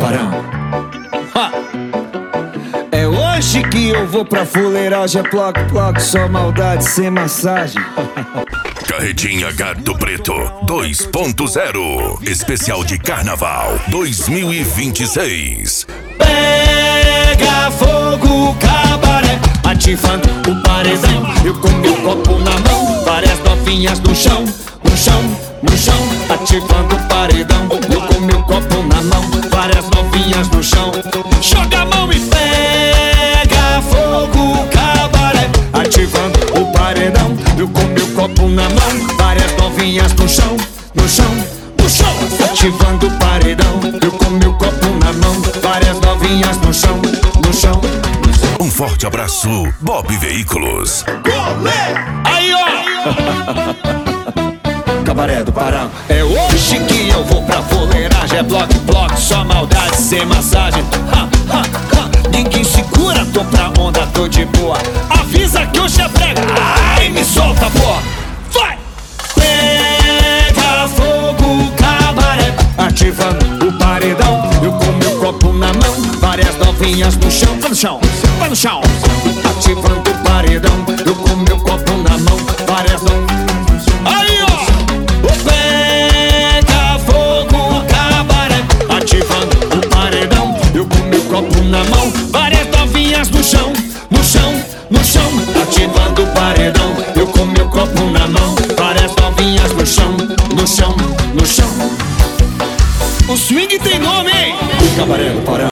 Parão. Ha! É hoje que eu vou pra fuleiragem, ploc, ploc, só maldade sem massagem. Carretinha Gato Preto 2.0 Especial de Carnaval 2026. Pega fogo, cabaré, ativando o paredão. Eu com meu copo na mão, várias novinhas no chão, no chão, no chão, ativando o paredão. Eu com meu copo na mão, várias novinhas no chão. Joga a mão e pega fogo, cabaré, ativando o paredão. Eu com meu copo na mão, várias novinhas no chão, no chão, no chão, ativando o paredão. Eu com meu copo na mão, várias novinhas no chão, no chão. Um forte abraço, Bob Veículos. Aí, ó! Cabaré do Parão. É hoje que eu vou pra fuleiragem. É bloco, bloco, só maldade sem massagem. Ha, ha, ha. Ninguém segura, tô pra onda, tô de boa. Avisa que hoje é brega. Ai, me solta, pô. Vai! Pega fogo, cabaré, ativando o paredão. Eu com meu copo na mão, várias novinhas no chão. Vai no chão, vai no chão, ativando o paredão. Eu com meu copo na mão, várias novinhas. Aí, ó! Pega fogo, cabaré, ativando o paredão. Eu com meu copo na mão, várias novinhas no chão, no chão, no chão, ativando o paredão. Eu com meu copo na mão, várias novinhas no chão, no chão, no chão. O swing tem nome, hein? Cabaré do Parão.